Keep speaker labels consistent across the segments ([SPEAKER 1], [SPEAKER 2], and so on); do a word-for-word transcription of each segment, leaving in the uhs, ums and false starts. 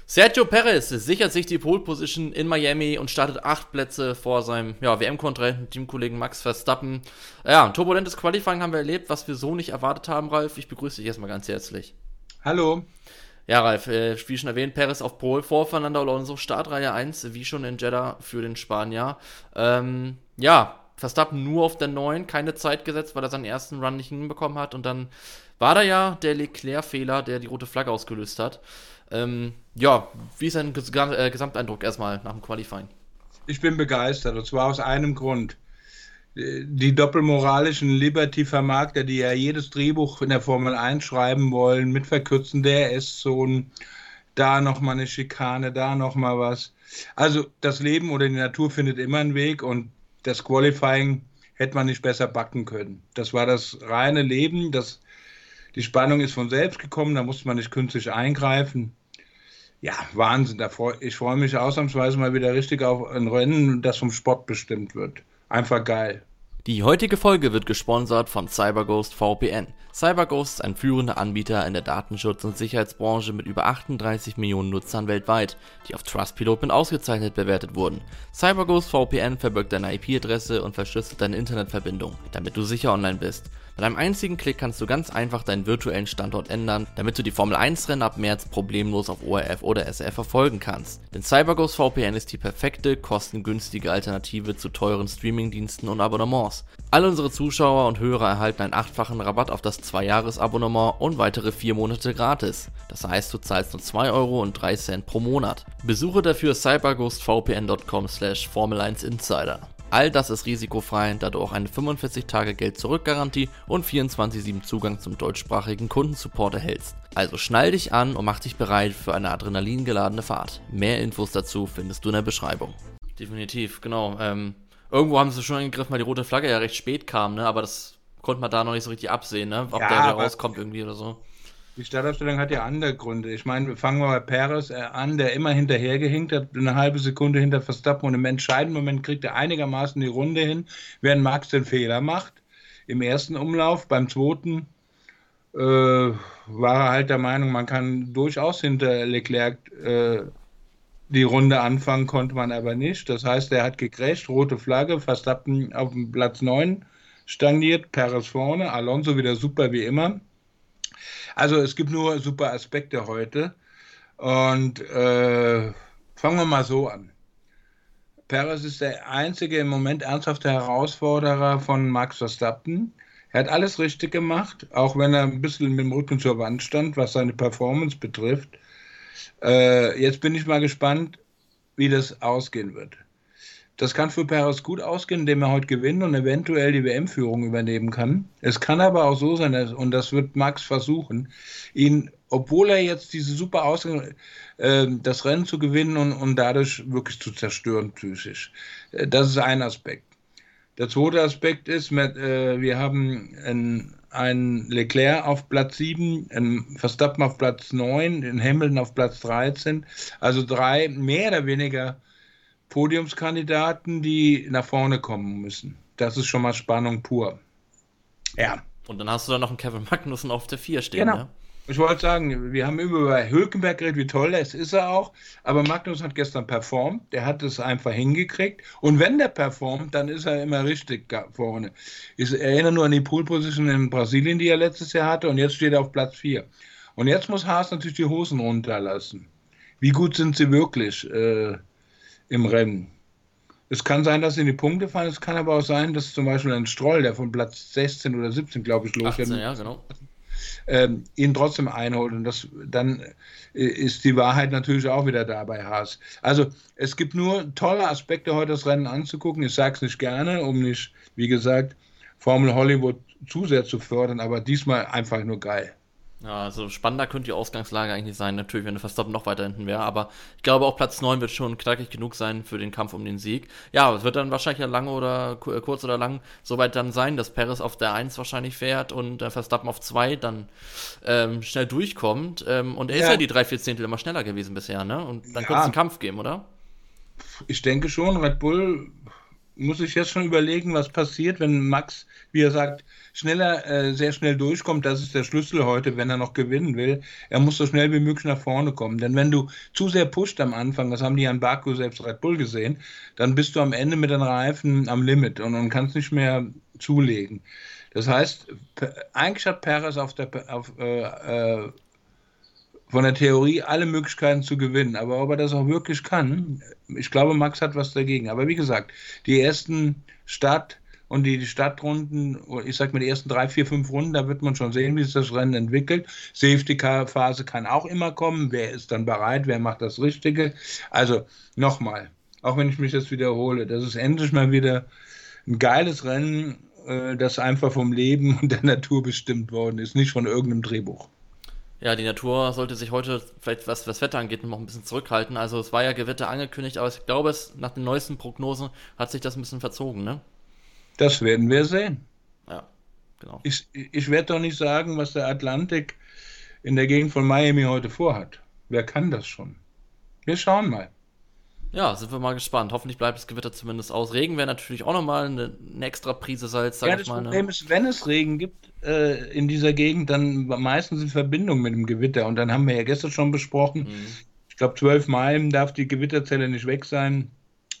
[SPEAKER 1] Sergio Perez sichert sich die Pole Position in Miami und startet acht Plätze vor seinem ja, W M-Kontrahenten, Teamkollegen Max Verstappen. Ja, ein turbulentes Qualifying haben wir erlebt, was wir so nicht erwartet haben, Ralf. Ich begrüße dich erstmal ganz herzlich.
[SPEAKER 2] Hallo.
[SPEAKER 1] Ja, Ralf, äh, wie schon erwähnt, Perez auf Pole, vor Fernando Alonso, Startreihe eins, wie schon in Jeddah für den Spanier. Ähm, ja, Verstappen nur auf der neun, keine Zeit gesetzt, weil er seinen ersten Run nicht hinbekommen hat. Und dann war da ja der Leclerc-Fehler, der die rote Flagge ausgelöst hat. Ähm, ja, wie ist dein Ges- äh, Gesamteindruck erstmal nach dem Qualifying?
[SPEAKER 2] Ich bin begeistert, und zwar aus einem Grund. Die doppelmoralischen Liberty-Vermarkter, die ja jedes Drehbuch in der Formel eins schreiben wollen, mit verkürzten D R S-Zonen, da nochmal eine Schikane, da nochmal was. Also das Leben oder die Natur findet immer einen Weg, und das Qualifying hätte man nicht besser backen können. Das war das reine Leben, das, die Spannung ist von selbst gekommen, da musste man nicht künstlich eingreifen. Ja, Wahnsinn. Da freu, ich freue mich ausnahmsweise mal wieder richtig auf ein Rennen, das vom Sport bestimmt wird. Einfach geil.
[SPEAKER 1] Die heutige Folge wird gesponsert von CyberGhost V P N. CyberGhost ist ein führender Anbieter in der Datenschutz- und Sicherheitsbranche mit über achtunddreißig Millionen Nutzern weltweit, die auf Trustpilot mit ausgezeichnet bewertet wurden. CyberGhost V P N verbirgt deine I P-Adresse und verschlüsselt deine Internetverbindung, damit du sicher online bist. Mit einem einzigen Klick kannst du ganz einfach deinen virtuellen Standort ändern, damit du die Formel eins Rennen ab März problemlos auf O R F oder S R F verfolgen kannst. Denn CyberGhost V P N ist die perfekte, kostengünstige Alternative zu teuren Streamingdiensten und Abonnements. All unsere Zuschauer und Hörer erhalten einen achtfachen Rabatt auf das zwei Jahres Abonnement und weitere vier Monate gratis. Das heißt, du zahlst nur zwei Euro und drei Cent pro Monat. Besuche dafür cyberghost v p n dot com slash Formel eins Insider. All das ist risikofrei, da du auch eine fünfundvierzig Tage Geld-Zurück-Garantie und vierundzwanzig sieben Zugang zum deutschsprachigen Kundensupport erhältst. Also schnall dich an und mach dich bereit für eine adrenalingeladene Fahrt. Mehr Infos dazu findest du in der Beschreibung. Definitiv, genau. Ähm, irgendwo haben sie schon angegriffen, weil die rote Flagge ja recht spät kam, ne? Aber das konnte man da noch nicht so richtig absehen, ne? Ob
[SPEAKER 2] Ja,
[SPEAKER 1] der wieder
[SPEAKER 2] aber
[SPEAKER 1] rauskommt irgendwie oder so.
[SPEAKER 2] die Startaufstellung hat ja andere Gründe. Ich meine, wir fangen mal bei Perez an, der immer hinterhergehinkt hat, eine halbe Sekunde hinter Verstappen, und im entscheidenden Moment kriegt er einigermaßen die Runde hin, während Max den Fehler macht. Im ersten Umlauf, beim zweiten äh, war er halt der Meinung, man kann durchaus hinter Leclerc äh, die Runde anfangen, konnte man aber nicht. Das heißt, er hat gecrasht, rote Flagge, Verstappen auf dem Platz neun stagniert, Perez vorne, Alonso wieder super wie immer. Also es gibt nur super Aspekte heute, und äh, fangen wir mal so an. Perez ist der einzige im Moment ernsthafte Herausforderer von Max Verstappen. Er hat alles richtig gemacht, auch wenn er ein bisschen mit dem Rücken zur Wand stand, was seine Performance betrifft. Äh, jetzt bin ich mal gespannt, wie das ausgehen wird. Das kann für Perez gut ausgehen, indem er heute gewinnt und eventuell die W M-Führung übernehmen kann. Es kann aber auch so sein, und das wird Max versuchen, ihn, obwohl er jetzt diese super Ausgang, äh, das Rennen zu gewinnen und, und dadurch wirklich zu zerstören psychisch. Äh, das ist ein Aspekt. Der zweite Aspekt ist, mit, äh, wir haben einen, einen Leclerc auf Platz sieben, einen Verstappen auf Platz neun, den Hamilton auf Platz dreizehn, also drei mehr oder weniger Podiumskandidaten, die nach vorne kommen müssen. Das ist schon mal Spannung pur. Ja.
[SPEAKER 1] Und dann hast du da noch einen Kevin Magnussen auf der vier stehen,
[SPEAKER 2] Genau.
[SPEAKER 1] ne?
[SPEAKER 2] Ich wollte sagen, wir haben über Hülkenberg geredet, wie toll das ist er auch, aber Magnussen hat gestern performt, der hat es einfach hingekriegt, und wenn der performt, dann ist er immer richtig vorne. Ich erinnere nur an die Pole Position in Brasilien, die er letztes Jahr hatte, und jetzt steht er auf Platz vier. Und jetzt muss Haas natürlich die Hosen runterlassen. Wie gut sind sie wirklich äh, im Rennen? Es kann sein, dass sie in die Punkte fallen, es kann aber auch sein, dass zum Beispiel ein Stroll, der von Platz sechzehn oder siebzehn, glaube ich, los
[SPEAKER 1] achtzehn, ja, genau.
[SPEAKER 2] Ähm, ihn trotzdem einholt, und das, dann äh, ist die Wahrheit natürlich auch wieder da bei Haas. Also es gibt nur tolle Aspekte, heute das Rennen anzugucken. Ich sage es nicht gerne, um nicht, wie gesagt, Formel Hollywood zu sehr zu fördern, aber diesmal einfach nur geil.
[SPEAKER 1] Ja, also spannender könnte die Ausgangslage eigentlich sein, natürlich, wenn der Verstappen noch weiter hinten wäre, aber ich glaube auch Platz neun wird schon knackig genug sein für den Kampf um den Sieg. Ja, es wird dann wahrscheinlich ja lange oder kurz oder lang soweit dann sein, dass Perez auf der eins wahrscheinlich fährt und der Verstappen auf zwei dann ähm, schnell durchkommt, ähm, und er ist ja. ja die drei, vier Zehntel immer schneller gewesen bisher, ne? Und dann ja. könnte es einen Kampf geben, oder?
[SPEAKER 2] Ich denke schon, Red Bull muss ich jetzt schon überlegen, was passiert, wenn Max, wie er sagt, schneller, äh, sehr schnell durchkommt. Das ist der Schlüssel heute, wenn er noch gewinnen will. Er muss so schnell wie möglich nach vorne kommen. Denn wenn du zu sehr pusht am Anfang, das haben die an Baku selbst Red Bull gesehen, dann bist du am Ende mit den Reifen am Limit und, und kannst nicht mehr zulegen. Das heißt, eigentlich hat Perez auf der, auf, äh, äh, von der Theorie alle Möglichkeiten zu gewinnen. Aber ob er das auch wirklich kann, ich glaube, Max hat was dagegen. Aber wie gesagt, die ersten Start- und die, die Startrunden, ich sag mal die ersten drei, vier, fünf Runden, da wird man schon sehen, wie sich das Rennen entwickelt. Safety-Car-Phase kann auch immer kommen. Wer ist dann bereit? Wer macht das Richtige? Also nochmal, auch wenn ich mich jetzt wiederhole, das ist endlich mal wieder ein geiles Rennen, das einfach vom Leben und der Natur bestimmt worden ist, nicht von irgendeinem Drehbuch.
[SPEAKER 1] Ja, die Natur sollte sich heute vielleicht, was das Wetter angeht, noch ein bisschen zurückhalten. Also es war ja Gewitter angekündigt, aber ich glaube, es nach den neuesten Prognosen hat sich das ein bisschen verzogen, ne?
[SPEAKER 2] Das werden wir sehen.
[SPEAKER 1] Ja, genau.
[SPEAKER 2] Ich, ich werde doch nicht sagen, was der Atlantik in der Gegend von Miami heute vorhat. Wer kann das schon? Wir schauen mal.
[SPEAKER 1] Ja, sind wir mal gespannt. Hoffentlich bleibt das Gewitter zumindest aus. Regen wäre natürlich auch nochmal eine, eine extra Prise Salz, sag
[SPEAKER 2] ja,
[SPEAKER 1] ich
[SPEAKER 2] das
[SPEAKER 1] mal.
[SPEAKER 2] Problem
[SPEAKER 1] Ne?
[SPEAKER 2] ist, wenn es Regen gibt äh, in dieser Gegend, dann meistens in Verbindung mit dem Gewitter. Und dann haben wir ja gestern schon besprochen, mhm. ich glaube, zwölf Meilen darf die Gewitterzelle nicht weg sein.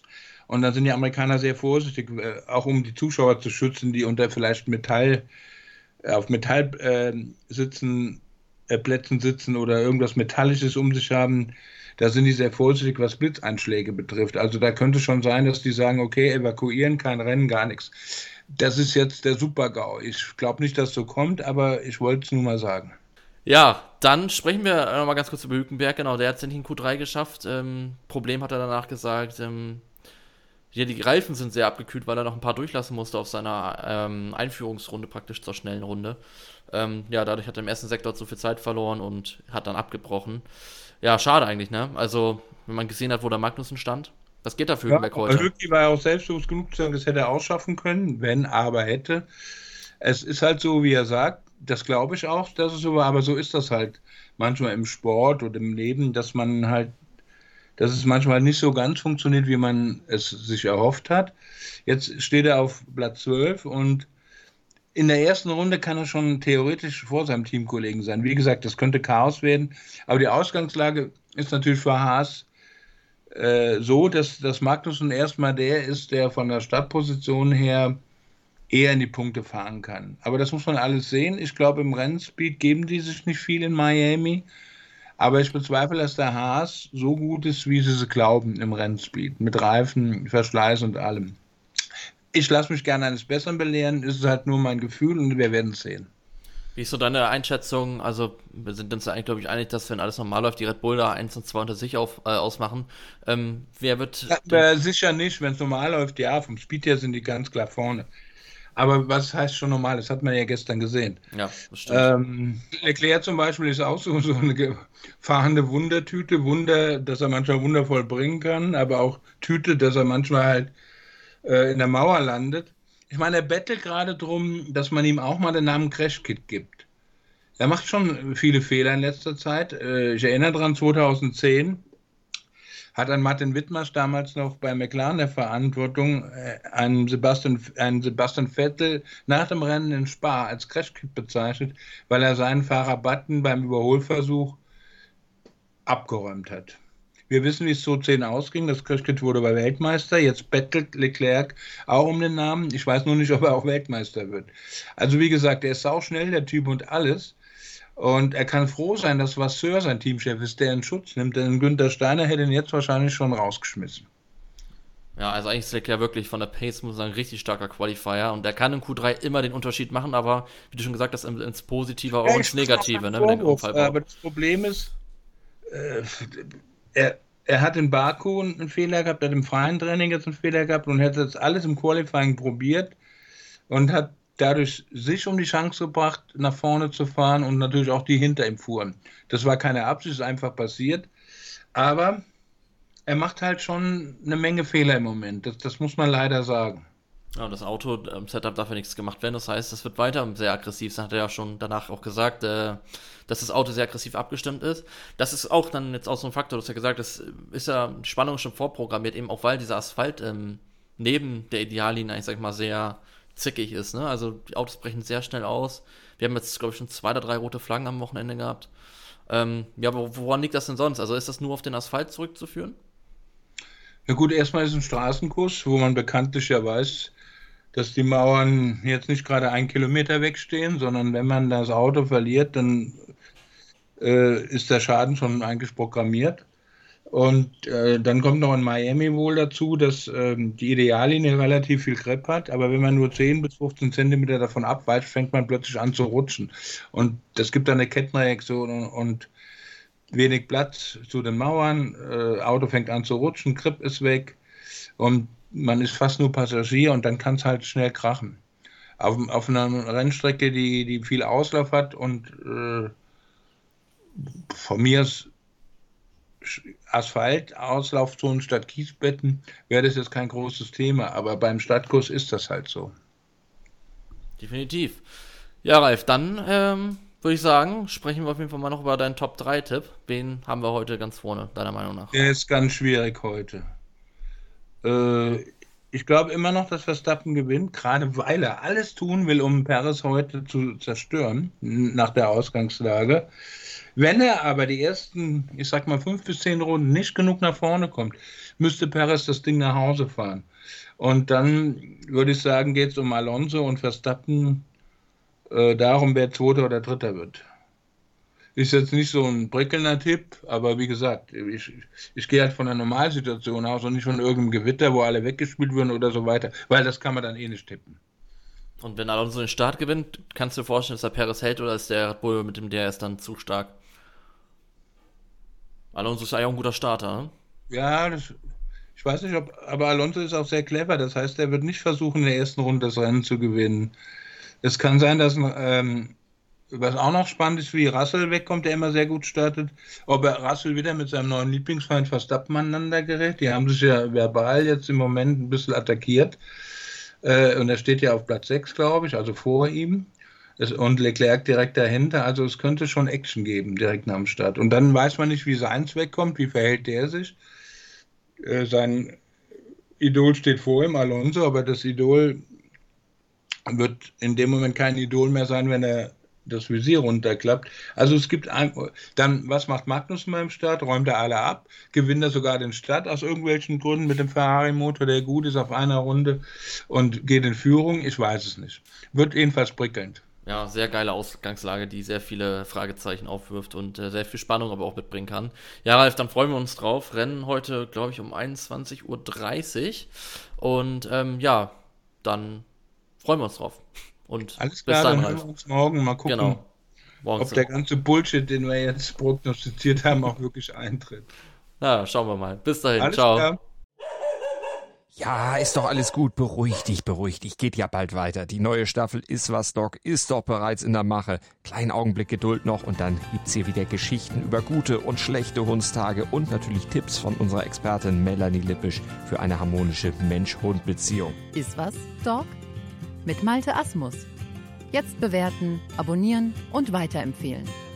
[SPEAKER 2] Und dann sind die Amerikaner sehr vorsichtig, äh, auch um die Zuschauer zu schützen, die unter vielleicht Metall, äh, auf Metall äh, sitzen, äh, Plätzen sitzen oder irgendwas Metallisches um sich haben. Da sind die sehr vorsichtig, was Blitzeinschläge betrifft. Also da könnte schon sein, dass die sagen, okay, evakuieren, kein Rennen, gar nichts. Das ist jetzt der Super-GAU. Ich glaube nicht, dass so kommt, aber ich wollte es nur mal sagen.
[SPEAKER 1] Ja, dann sprechen wir nochmal ganz kurz über Hülkenberg. Genau, der hat es endlich in Q drei geschafft. Ähm, Problem hat er danach gesagt, ähm, ja, die Reifen sind sehr abgekühlt, weil er noch ein paar durchlassen musste auf seiner ähm, Einführungsrunde, praktisch zur schnellen Runde. Ähm, ja, dadurch hat er im ersten Sektor zu viel Zeit verloren und hat dann abgebrochen. Ja, schade eigentlich, ne? Also, wenn man gesehen hat, wo der Magnussen stand, das geht dafür Hülkenberg
[SPEAKER 2] ja,
[SPEAKER 1] heute.
[SPEAKER 2] Hülki war ja auch selbstbewusst genug, das hätte er auch schaffen können, wenn, aber hätte. Es ist halt so, wie er sagt, das glaube ich auch, dass es so war, aber so ist das halt manchmal im Sport oder im Leben, dass man halt, dass es manchmal nicht so ganz funktioniert, wie man es sich erhofft hat. Jetzt steht er auf Platz zwölf und in der ersten Runde kann er schon theoretisch vor seinem Teamkollegen sein. Wie gesagt, das könnte Chaos werden. Aber die Ausgangslage ist natürlich für Haas äh, so, dass, dass Magnussen erstmal der ist, der von der Startposition her eher in die Punkte fahren kann. Aber das muss man alles sehen. Ich glaube, im Rennspeed geben die sich nicht viel in Miami. Aber ich bezweifle, dass der Haas so gut ist, wie sie es glauben im Rennspeed. Mit Reifen, Verschleiß und allem. Ich lasse mich gerne eines Besseren belehren, es ist halt nur mein Gefühl und wir werden es sehen.
[SPEAKER 1] Wie ist so deine Einschätzung? Also, wir sind uns ja eigentlich, glaube ich, einig, dass wenn alles normal läuft, die Red Bull da eins und zwei unter sich auf, äh, ausmachen. Ähm, wer wird.
[SPEAKER 2] Ja, sicher nicht, wenn es normal läuft, ja, vom Speed her sind die ganz klar vorne. Aber was heißt schon normal? Das hat man ja gestern gesehen.
[SPEAKER 1] Ja, das stimmt.
[SPEAKER 2] Ähm, Leclerc zum Beispiel ist auch so, so eine fahrende Wundertüte. Wunder, dass er manchmal wundervoll bringen kann, aber auch Tüte, dass er manchmal halt in der Mauer landet. Ich meine, er bettelt gerade drum, dass man ihm auch mal den Namen Crash Kit gibt. Er macht schon viele Fehler in letzter Zeit. Ich erinnere daran, zweitausendzehn hat ein Martin Whitmarsh damals noch bei McLaren der Verantwortung einen Sebastian, einen Sebastian Vettel nach dem Rennen in Spa als Crash Kit bezeichnet, weil er seinen Fahrer Button beim Überholversuch abgeräumt hat. Wir wissen, wie es zweitausendzehn ausging. Das Crashkit wurde bei Weltmeister. Jetzt bettelt Leclerc auch um den Namen. Ich weiß nur nicht, ob er auch Weltmeister wird. Also wie gesagt, er ist sauschnell, der Typ und alles. Und er kann froh sein, dass Vasseur sein Teamchef ist, der in Schutz nimmt. Denn Günther Steiner hätte ihn jetzt wahrscheinlich schon rausgeschmissen.
[SPEAKER 1] Ja, also eigentlich ist Leclerc wirklich von der Pace, muss ich sagen, richtig starker Qualifier. Und er kann in Q drei immer den Unterschied machen, aber wie du schon gesagt hast, ins Positive, auch ja, ins Negative. Ne,
[SPEAKER 2] Vorwurf, aber das Problem ist, äh, Er, er hat in Baku einen Fehler gehabt, er hat im freien Training jetzt einen Fehler gehabt und hat jetzt alles im Qualifying probiert und hat dadurch sich um die Chance gebracht, nach vorne zu fahren und natürlich auch die hinter ihm fuhren. Das war keine Absicht, ist einfach passiert. Aber er macht halt schon eine Menge Fehler im Moment. Das, das muss man leider sagen.
[SPEAKER 1] Ja, das Auto-Setup darf ja nichts gemacht werden. Das heißt, es wird weiter sehr aggressiv. Das hat er ja schon danach auch gesagt, äh, dass das Auto sehr aggressiv abgestimmt ist. Das ist auch dann jetzt auch so ein Faktor. Du hast ja gesagt, das ist ja Spannung schon vorprogrammiert, eben auch weil dieser Asphalt ähm, neben der Ideallinie eigentlich, sag ich mal, sehr zickig ist, ne? Also die Autos brechen sehr schnell aus. Wir haben jetzt, glaube ich, schon zwei oder drei rote Flaggen am Wochenende gehabt. Ähm, ja, aber woran liegt das denn sonst? Also ist das nur auf den Asphalt zurückzuführen?
[SPEAKER 2] Ja gut, erstmal ist ein Straßenkurs, wo man bekanntlich ja weiß, dass die Mauern jetzt nicht gerade einen Kilometer wegstehen, sondern wenn man das Auto verliert, dann äh, ist der Schaden schon eigentlich programmiert. Und äh, dann kommt noch in Miami wohl dazu, dass ähm, die Ideallinie relativ viel Grip hat, aber wenn man nur zehn bis fünfzehn Zentimeter davon abweicht, fängt man plötzlich an zu rutschen. Und das gibt dann eine Kettenreaktion und, und wenig Platz zu den Mauern, äh, Auto fängt an zu rutschen, Grip ist weg und man ist fast nur Passagier und dann kann es halt schnell krachen. Auf, auf einer Rennstrecke, die, die viel Auslauf hat und äh, von mir ist Asphalt, Auslaufzonen statt Kiesbetten, wäre das jetzt kein großes Thema, aber beim Stadtkurs ist das halt so.
[SPEAKER 1] Definitiv. Ja, Ralf, dann ähm, würde ich sagen, sprechen wir auf jeden Fall mal noch über deinen Top drei Tipp. Wen haben wir heute ganz vorne, deiner Meinung nach?
[SPEAKER 2] Der ist ganz schwierig heute. Äh, ich glaube immer noch, dass Verstappen gewinnt, gerade weil er alles tun will, um Perez heute zu zerstören, nach der Ausgangslage. Wenn er aber die ersten, ich sag mal, fünf bis zehn Runden nicht genug nach vorne kommt, müsste Perez das Ding nach Hause fahren. Und dann würde ich sagen, geht es um Alonso und Verstappen äh, darum, wer Zweiter oder Dritter wird. Ist jetzt nicht so ein prickelnder Tipp, aber wie gesagt, ich, ich gehe halt von einer Normalsituation aus und nicht von irgendeinem Gewitter, wo alle weggespielt würden oder so weiter, weil das kann man dann eh nicht tippen.
[SPEAKER 1] Und wenn Alonso den Start gewinnt, kannst du dir vorstellen, dass er Perez hält oder ist der Red Bull mit dem D R S dann zu stark? Alonso ist ja auch ein guter Starter, ne?
[SPEAKER 2] Ja, das, ich weiß nicht, ob, aber Alonso ist auch sehr clever. Das heißt, er wird nicht versuchen, in der ersten Runde das Rennen zu gewinnen. Es kann sein, dass, ähm, was auch noch spannend ist, wie Russell wegkommt, der immer sehr gut startet. Ob er Russell wieder mit seinem neuen Lieblingsfeind Verstappen aneinander gerät. Die haben sich ja verbal jetzt im Moment ein bisschen attackiert. Äh, und er steht ja auf Platz sechs, glaube ich, also vor ihm. Es, und Leclerc direkt dahinter. Also es könnte schon Action geben, direkt nach dem Start. Und dann weiß man nicht, wie Sainz wegkommt, wie verhält der sich. Äh, sein Idol steht vor ihm, Alonso, aber das Idol wird in dem Moment kein Idol mehr sein, wenn er das Visier runterklappt. Also es gibt ein, dann, was macht Magnussen beim Start? Räumt er alle ab? Gewinnt er sogar den Start aus irgendwelchen Gründen mit dem Ferrari-Motor, der gut ist auf einer Runde und geht in Führung? Ich weiß es nicht. Wird jedenfalls prickelnd.
[SPEAKER 1] Ja, sehr geile Ausgangslage, die sehr viele Fragezeichen aufwirft und äh, sehr viel Spannung aber auch mitbringen kann. Ja, Ralf, dann freuen wir uns drauf. Rennen heute, glaube ich, um einundzwanzig Uhr dreißig. Und ähm, ja, dann freuen wir uns drauf. Und
[SPEAKER 2] alles klar,
[SPEAKER 1] bis dann,
[SPEAKER 2] dann
[SPEAKER 1] Ralf.
[SPEAKER 2] hören wir uns morgen mal gucken,
[SPEAKER 1] Genau. Morgens
[SPEAKER 2] ob der ganze Bullshit, den wir jetzt prognostiziert haben, auch wirklich eintritt.
[SPEAKER 1] Ja, schauen wir mal. Bis dahin.
[SPEAKER 2] Alles
[SPEAKER 1] Ciao.
[SPEAKER 2] klar.
[SPEAKER 3] Ja, ist doch alles gut. Beruhig dich, beruhig dich. Geht ja bald weiter. Die neue Staffel Ist was, Doc ist doch bereits in der Mache. Kleinen Augenblick Geduld noch und dann gibt's hier wieder Geschichten über gute und schlechte Hundstage und natürlich Tipps von unserer Expertin Melanie Lippisch für eine harmonische Mensch-Hund-Beziehung.
[SPEAKER 4] Ist was, Doc? Mit Malte Asmus. Jetzt bewerten, abonnieren und weiterempfehlen.